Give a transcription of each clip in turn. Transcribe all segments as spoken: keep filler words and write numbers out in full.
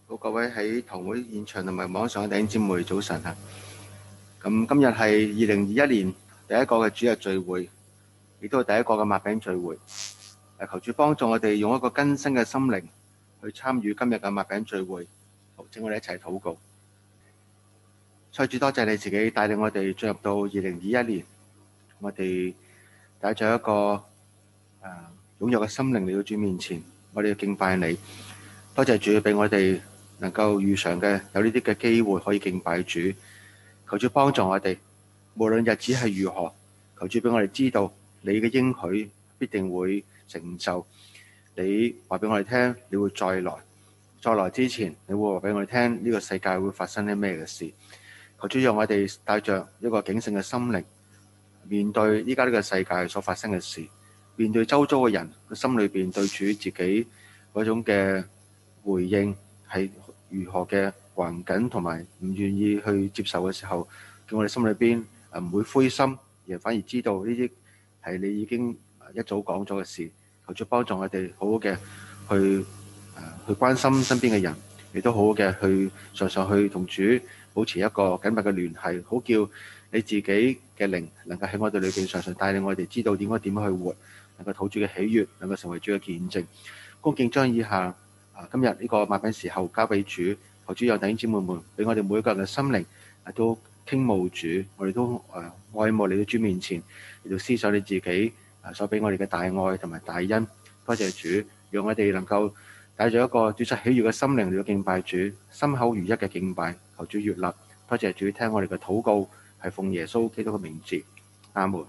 好，各位喺堂會現場同埋網上嘅弟兄姊妹，早晨啊！咁今日係二零二一年第一個嘅主日聚會，亦都係第一個嘅擘餅聚會。誒，求主幫助我哋用一個更新嘅心靈去參與今日嘅擘餅聚會。好，請我哋一齊禱告。再主多謝你自己帶領我哋進入到二零二一年，我哋帶咗一個誒踴躍嘅心靈嚟到主面前，我哋要敬拜你。多謝主俾我哋能夠遇上嘅有呢啲嘅機會可以敬拜主，求主幫助我哋，無論日子係如何，求主俾我哋知道你嘅應許必定會成就。你話俾我哋聽，你會再來，再來之前，你會話俾我哋聽呢個世界會發生啲咩嘅事。求主讓我哋帶着一個警醒嘅心靈，面對依家呢個世界所發生嘅事，面對周遭嘅人，個心裏邊對主自己嗰種嘅回應係如何嘅橫緊同埋唔願意去接受嘅時候，叫我哋心裏邊誒唔會灰心，而反而知道呢啲係你已經一早講咗嘅事。求主幫助我哋好好嘅去誒去關心身邊嘅人，亦都好好嘅去常常去同主保持一個緊密嘅聯繫，好叫你自己嘅靈能夠喺我哋裏邊常常帶領我哋知道點樣點樣去活，能夠討主嘅喜悅，能夠成為主嘅見證。恭敬將以下今日呢個擘餅時候交俾主，求主有弟兄姊妹們俾我哋每一個人嘅心靈都傾慕主，我哋都誒愛慕你到主面前，嚟到思想你自己所俾我哋嘅大愛同埋大恩。多謝主，讓我哋能夠帶住一個主實喜悅嘅心靈嚟到敬拜主，心口如一嘅敬拜，求主悅納。多謝主聽我哋嘅禱告，係奉耶穌基督嘅名字，阿門。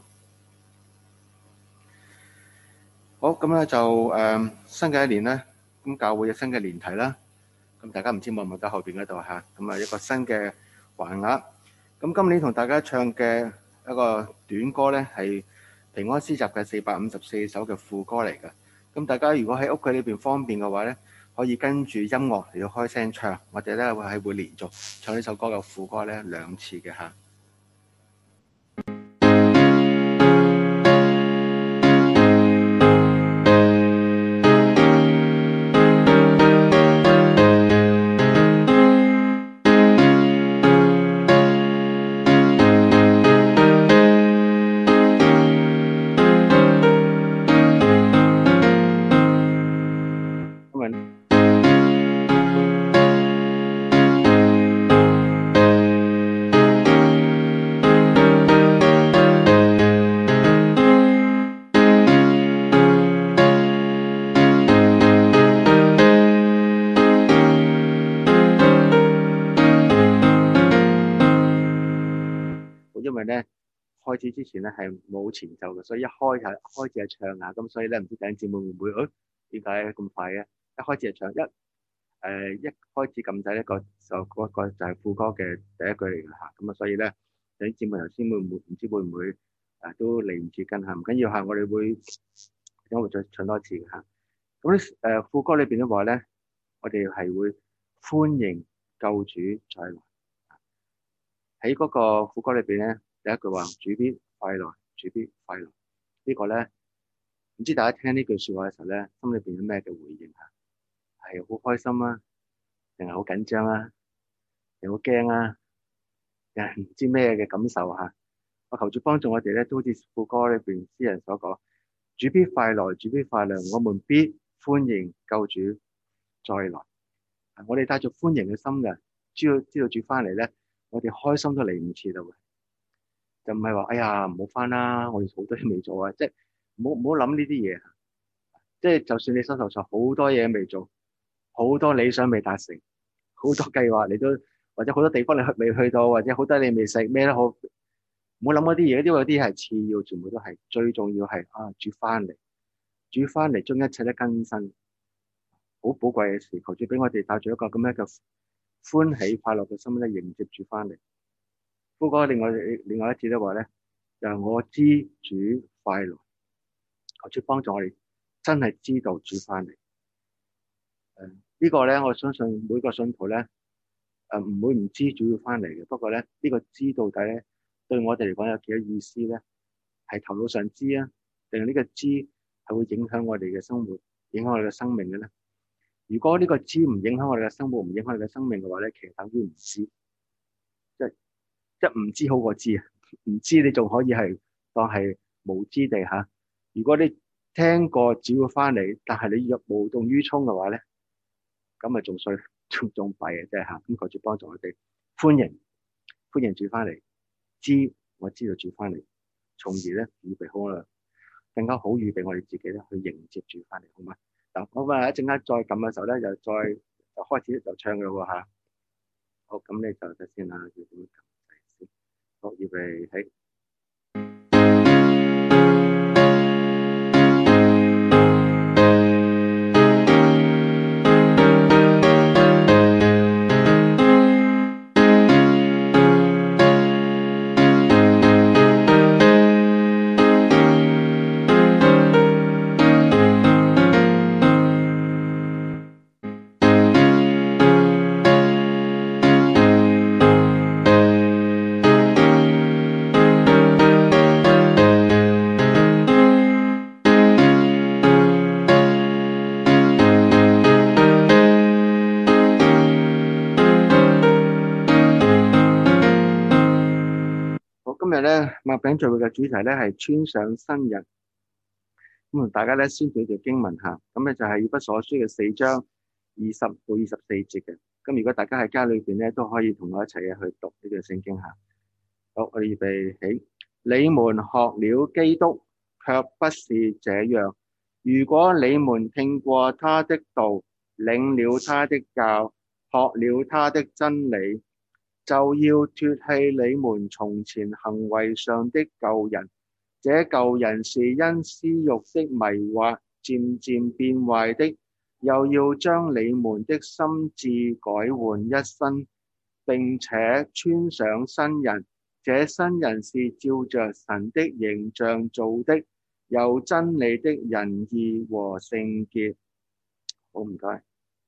好，咁咧就誒、呃、新嘅一年咧。咁教會有新嘅年題啦，咁大家唔知望唔望到後邊嗰度嚇，咁啊一個新嘅橫額。咁今年同大家唱嘅一個短歌咧，係平安詩集嘅四百五十四首嘅副歌嚟嘅。咁大家如果喺屋企裏邊方便嘅話咧，可以跟住音樂嚟到開聲唱，或者咧會係會連續唱呢首歌嘅副歌咧兩次嘅嚇。因為咧開始之前咧係冇前奏嘅，所以一開係開始係唱下，咁所以咧唔知弟兄姊妹會唔會誒點解咁快嘅？一開始係唱一誒、呃、一開始撳掣一個就嗰個就係副歌嘅第一句嚟嘅嚇，咁啊所以咧弟兄姊妹頭先會唔會唔知會唔會誒都嚟唔切跟下，唔緊要嚇，我哋會等會再唱多次嘅嚇。咁咧誒副歌裏邊都話咧，我哋係會歡迎救主再來。喺嗰個副歌裏邊咧，第一句話主必快來，主必快來。這個、呢個咧，唔知大家聽呢句說話嘅時候咧，心裏邊有咩嘅回應啊？係好開心啊，定係好緊張啊，定好驚啊，定係唔知咩嘅感受吓？我求主幫助我哋咧，都好似副歌裏邊詩人所講，主必快來，主必快來，我們必歡迎救主再來。我哋帶着歡迎嘅心嘅，知道知道主翻嚟咧。我哋開心都嚟唔切到嘅，就唔係話哎呀唔好翻啦，我哋好多嘢未做啊，即係唔好唔好諗呢啲嘢。即係就算你手頭上好多嘢未做，好多理想未達成，好多計劃你都或者好多地方你去未去到，或者好多你未食咩都好，唔好諗嗰啲嘢，因為嗰啲係次要，全部都係最重要係啊主翻嚟，主翻嚟將一切都更新，好寶貴嘅事。求主俾我哋帶住一個咁樣嘅歡喜快樂嘅心咧，迎接主翻嚟。不過另外另外一次都話咧，就係我知主快來，求主幫助我哋真係知道主翻嚟。誒、呃，這個、呢個咧，我相信每個信徒咧，誒、呃、唔會唔知主要翻嚟嘅。不過咧，呢、這個知到底咧，對我哋嚟講有幾多意思咧？係頭腦上知啊，定係呢個知係會影響我哋嘅生活，影響我哋嘅生命嘅咧？ 如果呢個知唔影響我哋嘅生活，唔影響我哋嘅生命嘅話咧，其實等於唔知，即係即係唔知好過知啊！唔知你仲可以係當係無知地吓。如果你聽過主要翻嚟，但係你若無動於衷嘅話咧，咁咪仲衰，仲仲弊嘅，即係吓。咁求主幫助我哋，歡迎歡迎主翻嚟，知我知道主翻嚟，從而咧預備好啦，更加好預備我哋自己咧去迎接主翻嚟，好嗎？嗱，咁啊一陣間再撳嘅時候咧，就再就開始就唱嘅喎吓。好，咁你就睇先啦，要點撳先？好，預備起。今日咧擘餅聚會嘅主題咧係穿上新人，咁同大家咧先讀條經文下，咁咧就係以弗所書嘅四章二十到二十四節嘅。咁如果大家喺家裏邊咧都可以同我一齊去讀呢段聖經下。好，我哋預備起。你們學了基督，卻不是這樣。如果你們聽過他的道，領了他的教，學了他的真理，就要脫棄你們從前行為上的舊人，這舊人是因私欲的迷惑漸漸變壞的，又要將你們的心志改換一新，並且穿上新人。這新人是照着神的形象造的，有真理的仁義和聖潔。好，唔該。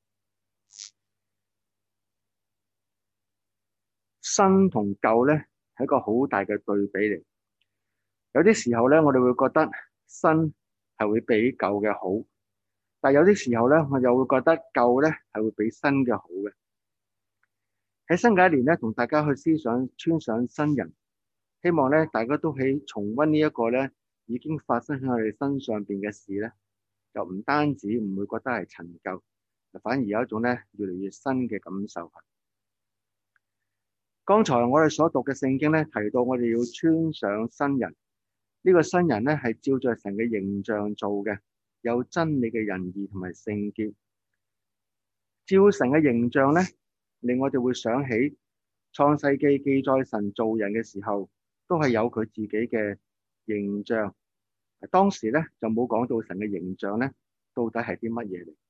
新同舊咧係一個好大嘅對比嚟，有啲時候咧我哋會覺得新係會比舊嘅好，但有啲時候咧我又會覺得舊咧係會比新嘅好嘅。喺新嘅一年咧，同大家去思想穿上新人，希望咧大家都喺重溫呢一個咧已經發生喺我哋身上邊嘅事咧，就唔單止唔會覺得係陳舊，反而有一種咧越嚟越新嘅感受。剛才我哋所讀嘅聖經咧提到我哋要穿上新人，呢個新人咧係照着神嘅形象做嘅，有真理嘅仁義同埋聖潔。照神嘅形象咧，令我哋會想起創世記記載神造人嘅時候，都係有佢自己嘅形象。當時咧就冇講到神嘅形象咧到底係啲乜嘢嚟。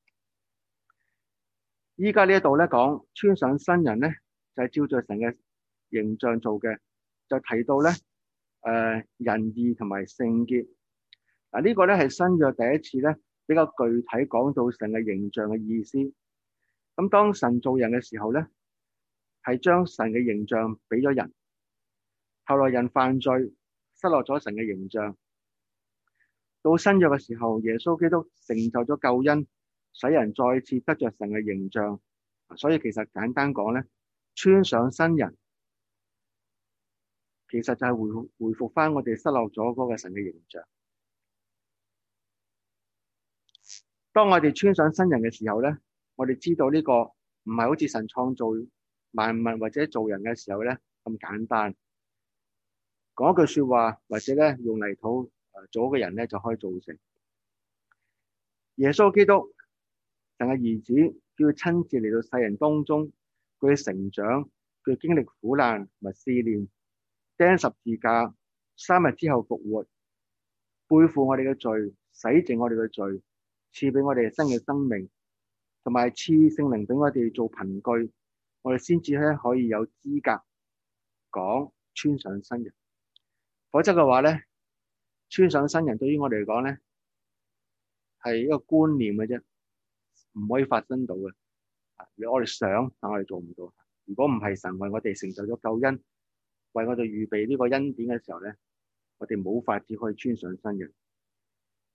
依家呢一度咧講穿上新人咧，就係照着神嘅形象做嘅，就提到咧誒仁義同埋聖潔。嗱，呢個咧係新約第一次咧比較具體講到神嘅形象嘅意思。咁當神造人嘅時候咧，係將神嘅形象俾咗人。後來人犯罪，失落咗神嘅形象。到新約嘅時候，耶穌基督成就咗救恩，使人再次得着神嘅形象。所以其實簡單講咧，穿上新人，其實就係回回復翻我哋失落咗嗰個神嘅形象。當我哋穿上新人嘅時候咧，我哋知道呢個唔係好似神創造萬物或者做人嘅時候咧咁簡單。講一句說話或者咧用泥土誒做嘅人咧就可以造成。耶穌基督神嘅兒子，叫佢親自嚟到世人當中，佢嘅成長，佢經歷苦難同埋試煉，釘十字架，三日之後復活，背負我哋嘅罪，洗淨我哋嘅罪，賜俾我哋新嘅生命，同埋賜聖靈俾我哋做憑據，我哋先至咧可以有資格講穿上新人。否則嘅話咧，穿上新人對於我哋嚟講咧係一個觀念嘅啫，唔可以發生到嘅。我哋想，但我哋做唔到。如果唔係神為我哋成就咗救恩，為我哋預備呢個恩典嘅時候咧，我哋冇法子可以穿上新人。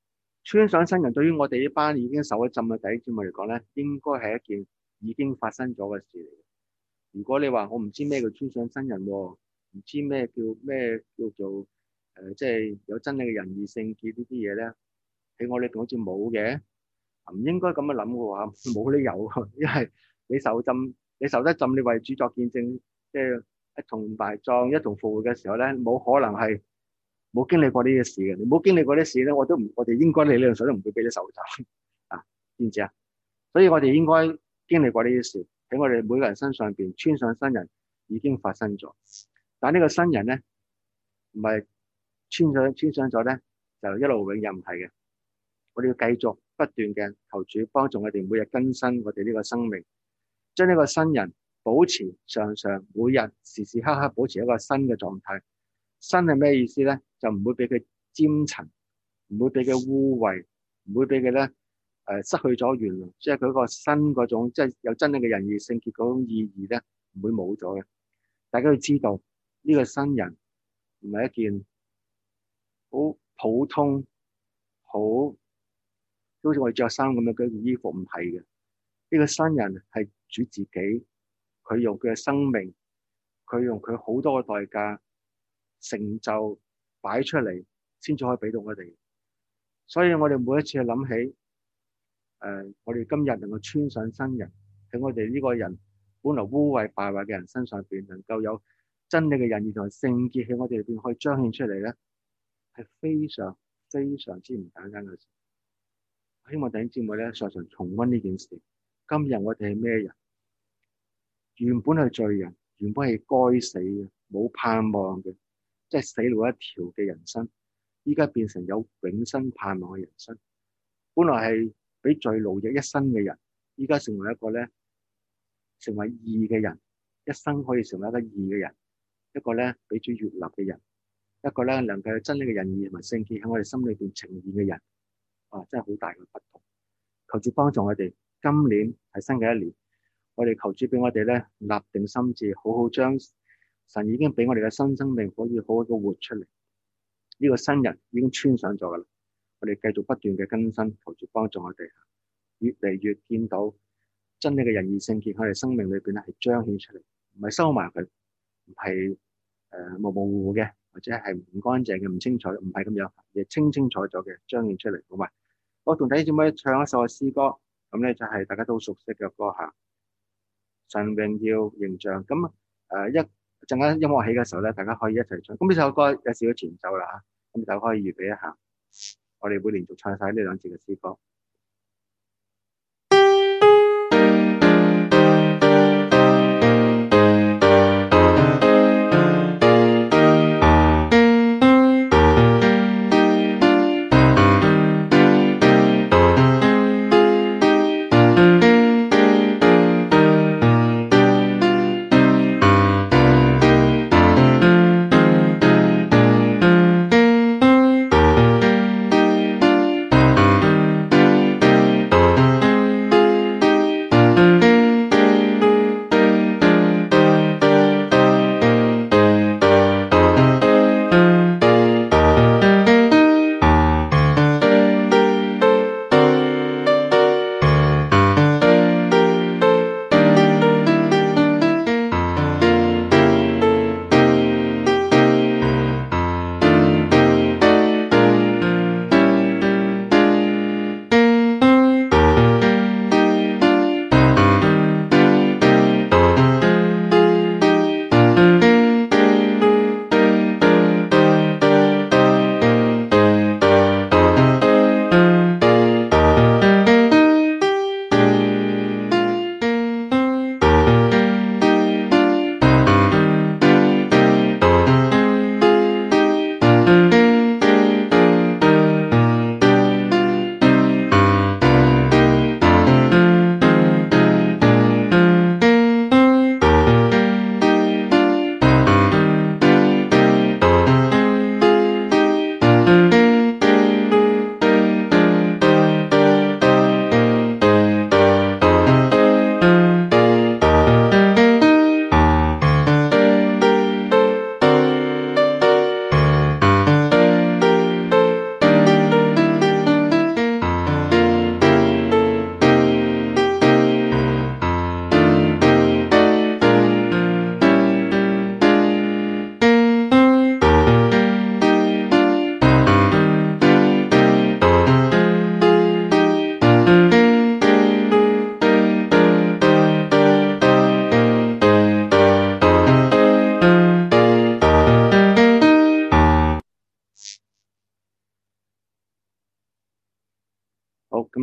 穿上新人對於我哋呢班已經受咗浸嘅弟兄姊妹嚟講咧，應該係一件已經發生咗嘅事嚟嘅。如果你話我唔知咩叫穿上新人喎，唔知咩叫咩叫做誒，即係有真理嘅仁義聖潔呢啲嘢咧，喺我呢邊好似冇嘅，唔應該咁樣諗嘅話，冇理由嘅，因為你受浸，你受得浸，你為主作見證，即係一同埋葬、一同復活嘅時候咧，冇可能係冇經歷過呢啲事嘅。你冇經歷過啲事咧，我都唔，我哋應該理論上都唔會俾你受浸啊，知唔知啊？所以我哋應該經歷過呢啲事，喺我哋每個人身上邊穿上新人已經發生咗。但呢個新人咧，唔係穿上穿上咗咧，就一路永遠唔係嘅。我哋要繼續不斷嘅求主幫助我哋每日更新我哋呢個生命，將呢個新人保持常常每日時時刻刻保持一個新嘅狀態。新係咩意思咧？就唔會俾佢沾塵，唔會俾佢污穢，唔會俾佢咧誒失去咗原來，即係佢個新嗰種即係有真正嘅仁義聖潔嗰種意義咧，唔會冇咗嘅。大家要知道呢個新人唔係一件好普通好。好似我哋着衫咁樣嗰件衣服唔係嘅，呢個新人係主自己，佢用佢嘅生命，佢用佢好多嘅代價成就擺出嚟，先至可以俾到我哋。所以我哋每一次去諗起，誒、呃，我哋今日能夠穿上新人，喺我哋呢個人本來污穢敗壞嘅人身上邊，能夠有真理嘅仁義同埋聖潔喺我哋裏邊可以彰顯出嚟咧，係非常非常之唔簡單嘅事。希望弟兄姊妹咧，常常重溫呢件事。今日我哋係咩人？原本係罪人，原本係該死嘅，冇盼望嘅，即係死路一條嘅人生，依家變成有永生盼望嘅人生。本來係俾罪奴役一生嘅人，依家成為一個咧，成為義嘅人，一生可以成為一個義嘅人，一個咧俾主悅納嘅人，一個咧能夠有真理嘅仁義同埋聖潔喺我哋心裏邊呈現嘅人。啊！真係好大嘅不同。求主幫助我哋，今年係新嘅一年，我哋求主俾我哋咧立定心志，好好將神已經俾我哋嘅新生命可以好好嘅活出嚟。呢個新人已經穿上咗噶啦，我哋繼續不斷嘅更新，求主幫助我哋，越嚟越見到真理嘅仁義聖潔喺我哋生命裏邊咧係彰顯出嚟，唔係收埋佢，唔係誒模模糊糊嘅，或者係唔乾淨嘅、唔清楚，唔係咁樣，亦清清楚楚嘅彰顯出嚟，好嘛？我同弟兄姊妹唱一首嘅詩歌，咁咧就係大家都熟悉嘅歌吓，神榮耀形象。咁誒一陣間音樂起嘅時候咧，大家可以一齊唱。咁呢首歌有少少前奏啦吓，咁大家可以預備一下，我哋會連續唱晒呢兩節嘅詩歌。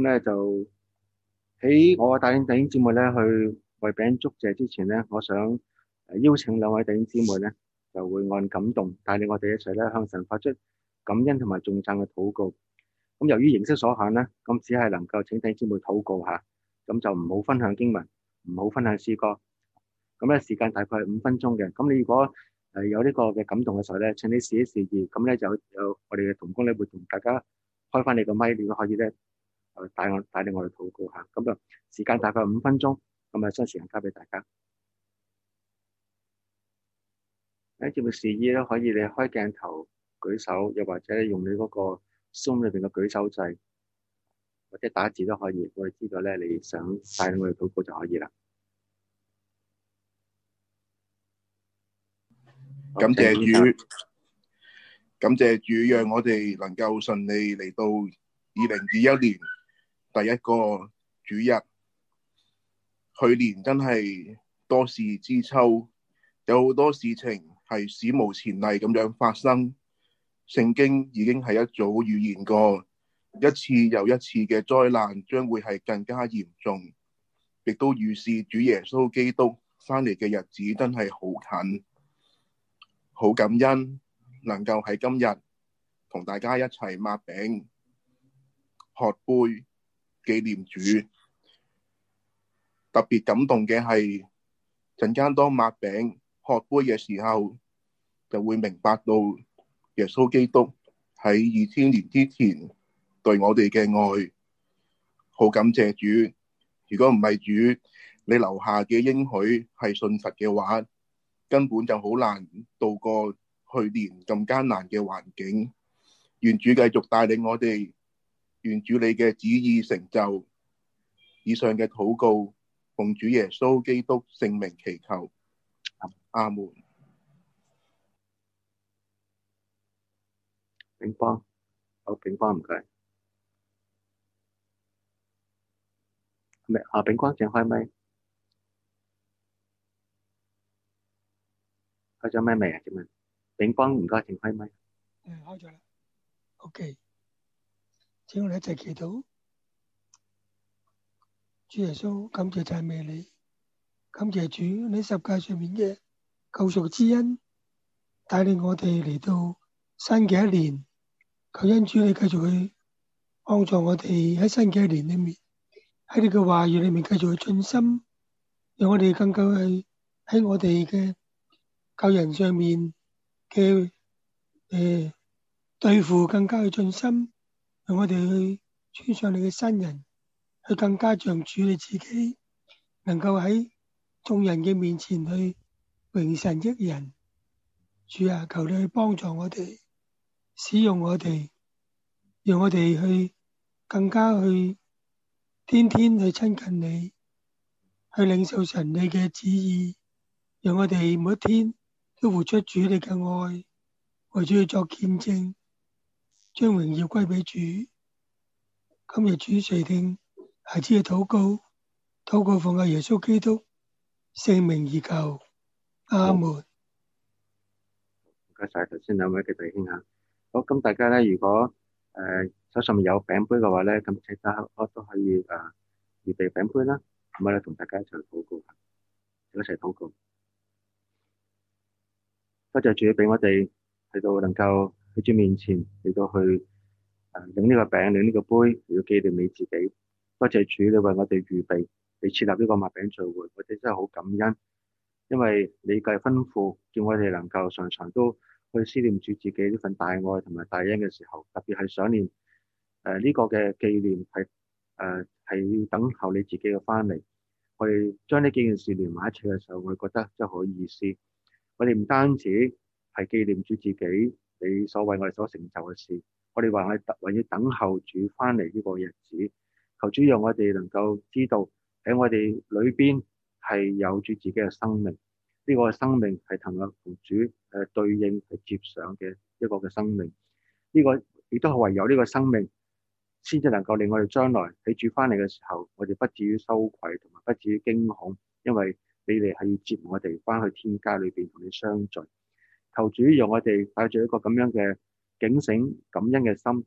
咁咧就喺我帶領弟兄姊妹咧去為餅祝謝之前咧，我想誒邀請兩位弟兄姊妹咧，就會按感動帶領我哋一齊咧向神發出感恩同埋頌讚嘅禱告。咁由於形式所限咧，咁只係能夠請弟兄姊妹禱告下，咁就唔好分享經文，唔好分享詩歌。咁咧時間大概係五分鐘嘅。咁你如果誒有呢個嘅感動嘅時候咧，請你試一試意，咁咧就有我哋嘅同工咧會同大家開翻你個咪，你都可以咧誒帶我帶領我哋禱告下。咁啊時間大概五分鐘，咁啊將時間交俾大家。喺節目示意咧，可以你開鏡頭舉手，又或者用你嗰個 Zoom 裏邊嘅舉手掣，或者打字都可以。我哋知道咧，你想帶領我哋禱告就可以啦。 感謝主，感謝主，讓我哋能夠順利嚟到二零二一年第一個主日。去年真係多事之秋，有好多事情係史無前例咁樣發生。聖經已經係一早預言過，一次又一次嘅災難將會係更加嚴重，亦都預示主耶穌基督翻嚟嘅日子真係好近。好感恩能夠喺今日同大家一齊擘餅喝杯紀念主。特別感動嘅係陣間當擘餅喝杯嘅時候，就會明白到耶穌基督喺二千年之前對我哋嘅愛。好感謝主，如果唔係主你留下嘅應許係信實嘅話，根本就好難度過去年咁艱難嘅環境。願主繼續帶領我哋，願主你嘅旨意成就。以上嘅禱告奉主耶穌基督聖名祈求，阿門。 炳邦，好，炳邦唔該。咩啊？炳邦請開咪。開咗咪未啊？請問，炳邦唔該，請開咪。 誒，開咗啦。OK，請我哋一齊祈禱。主耶穌，感謝讚美你，感謝主你十架上面嘅救贖之恩，帶領我哋嚟到新嘅一年。求恩主你繼續去幫助我哋喺新嘅一年裏面，喺你嘅話語裏面繼續去盡心，讓我哋更加係喺我哋嘅救人上面嘅誒對付更加去盡心，讓我哋去穿上你嘅新人，去更加像主你自己，能夠喺眾人嘅面前去榮神益人。主啊，求你去幫助我哋，使用我哋，讓我哋去更加去天天去親近你，去領受神你嘅旨意，讓我哋每一天都活出主你嘅愛，為主去作見證，將榮耀歸俾主。今日主垂聽孩子嘅禱告，禱告奉靠耶穌基督聖名而求，阿門。 唔該晒頭先兩位嘅弟兄嚇。好，咁大家咧，如果誒、呃、手上面有餅杯嘅話咧，咁請大家我都可以誒、呃、預備餅杯啦，咁我哋同大家一齊禱告，一齊禱告。多謝主俾我哋去到能夠喺主面前嚟到去誒領呢個餅，領呢個杯嚟到紀念你自己。多謝主，你為我哋預備，你設立呢個擘餅聚會，我哋真係好感恩，因為你嘅吩咐叫我哋能夠常常都去思念住自己呢份大愛同埋大恩嘅時候，特別係想念誒呢、呃這個嘅紀念係誒係要等候你自己嘅翻嚟。我哋將呢幾件事連埋一齊嘅時候，我哋覺得真係好意思。我哋唔單止係紀念住自己你所為我哋所成就嘅事，我哋話我哋特為要等候主翻嚟呢個日子。求主讓我哋能夠知道喺我哋裏邊係有住自己嘅生命，呢、這個生命係同我同主誒對應係接上嘅一個嘅生命。呢、這個亦都係唯有呢個生命，先至能夠令我哋將來喺主翻嚟嘅時候，我哋不至於羞愧同埋不至於驚恐，因為你哋係要接我哋翻去天家裏邊同你相聚。求主讓我哋帶住一個咁樣嘅警醒感恩嘅心，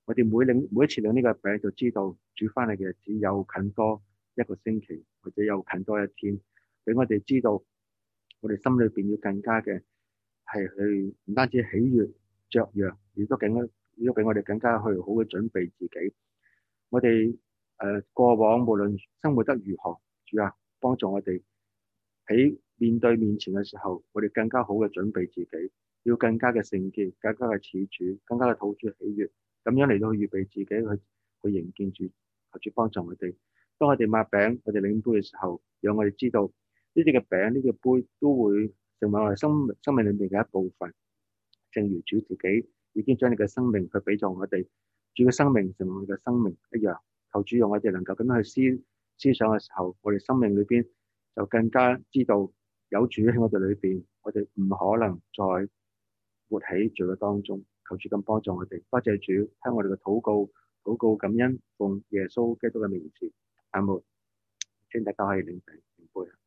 我哋每領每一次領呢個餅，就知道主翻嚟嘅日子有近多一個星期，或者有近多一天，俾我哋知道我哋心裏邊要更加嘅係去唔單止喜悅雀躍，亦都更加亦都俾我哋更加去好嘅準備自己。我哋誒、呃、過往無論生活得如何，主啊，幫助我哋喺面對面前嘅時候，我哋更加好嘅準備自己，要更加嘅聖潔，更加嘅似主，更加嘅討主喜悅，咁樣嚟到去預備自己去去迎見主，求主幫助我哋。當我哋擘餅、我哋領杯嘅時候，讓我哋知道呢啲嘅餅、呢個杯都會成為我哋生生命裏面嘅一部分。正如主自己已經將你嘅生命去俾咗我哋，主嘅生命成為我哋嘅生命一樣。求主讓我哋能夠咁樣去思思想嘅時候，我哋生命裏邊就更加知道有主喺我哋裏邊，我哋唔可能再活喺罪嘅當中。求主咁幫助我哋，多謝主聽我哋嘅禱告，禱告感恩，奉耶穌基督嘅名字，阿門。請大家可以領餅領杯。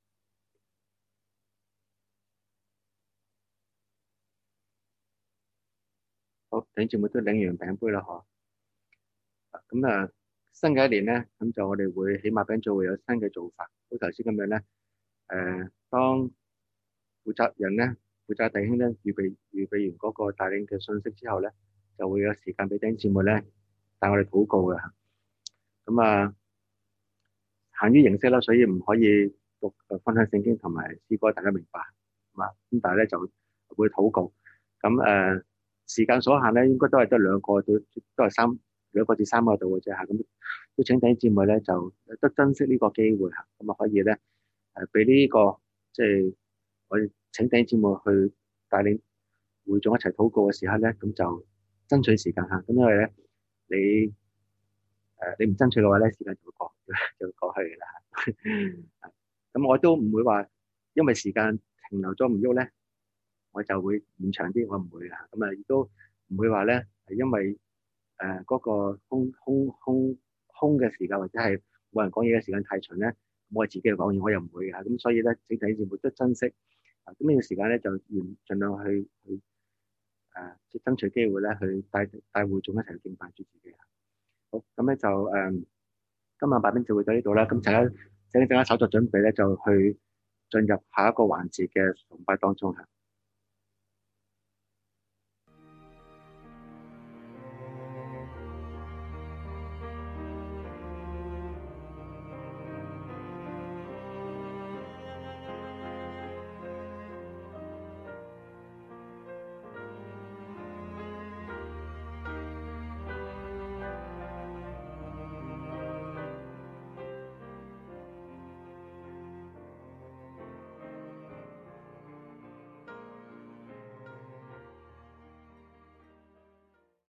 好，弟兄姊妹都領完餅杯啦，嗬。咁啊，新嘅一年咧，咁就我哋會起碼餅組會有新嘅做法。好頭先咁樣咧，誒、呃，當負責人咧、負責弟兄咧預備預備完嗰個帶領嘅信息之後咧，就會有時間俾弟兄姊妹咧帶我哋禱告嘅。咁啊，限於形式啦，所以唔可以讀分享聖經同埋詩歌，大家明白係嘛？咁但係咧就會禱告。咁誒、呃，時間所限咧，應該都係得兩個，都都係三兩個至三個度嘅啫嚇。咁都請弟兄姊妹咧就得珍惜呢個機會嚇，咁啊可以咧誒俾呢個即係我哋請弟兄姊妹去帶領會眾一齊禱告嘅時刻咧，咁就爭取時間嚇。咁因為咧你誒、呃、你唔爭取嘅話咧，時間就會過就會過去啦。咁我都唔會話因為時間停留咗唔喐咧，我就會延長啲，我唔會啊。咁啊亦都唔會話咧係因為誒嗰、呃那個空空空空嘅時間或者係冇人講嘢嘅時間太長咧，我自己講嘢我又唔會啊。咁所以咧，整體節目都珍惜啊。咁呢個時間咧就盡盡量去去誒，即、呃、係爭取機會咧去帶帶會眾一齊敬拜住自己。好，咁咧就誒、呃、今晚八點就會到呢度啦。咁大家請大家稍作準備咧，就去進入下一個環節嘅崇拜當中嚇。